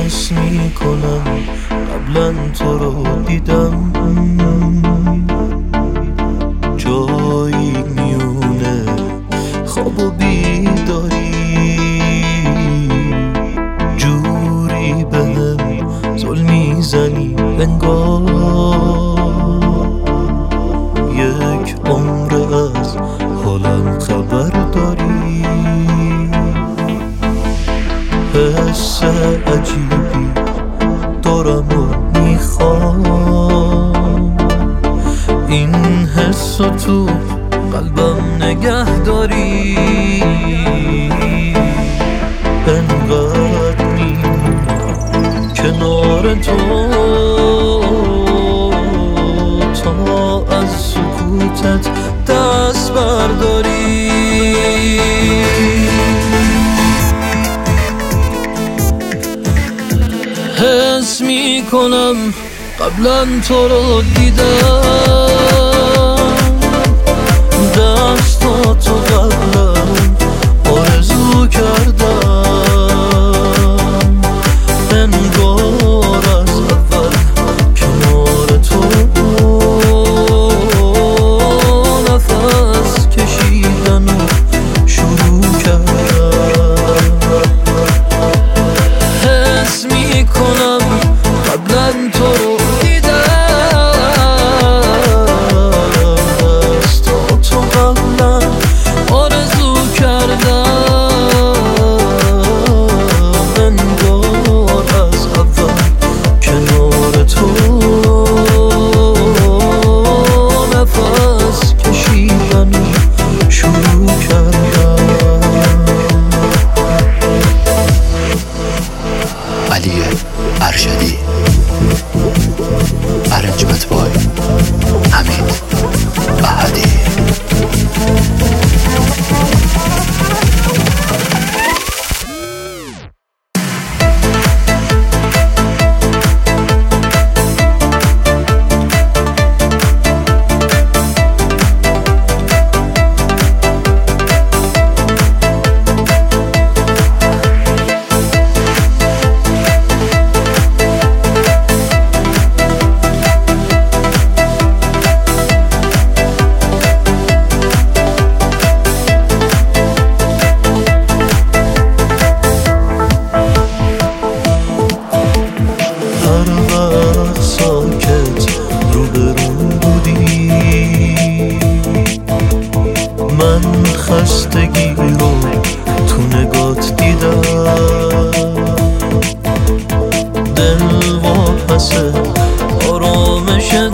حس میکنم قبلا تو رو دیدم، جایی میونه خواب و بیداری، جوری بهم زل میزنی انگار یک عمر از حالم خبر داری. حس عجیبی دارم و میخوام این حس رو تو قلبم نگه داری. انقدر میمونم کنار تو تا از سکوتت دست برداری. حس میکنم قبلا تو رو دیدم، دستاتو قبلا آرزو کردم، انگار از اول کنار تو نفس کشیدن و شروع کردم. حس میکنم قبلا تو رو علی ارشدی، ارنجمنت بای حمید احدی. من خستگی رو تو نگات دیدم، دل واپس آرامشت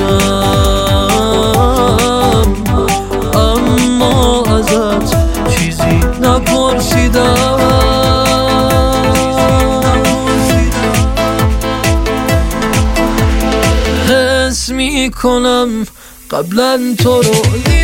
بودم، اما ازت چیزی نپرسیدم. حس میکنم قبلا تو رو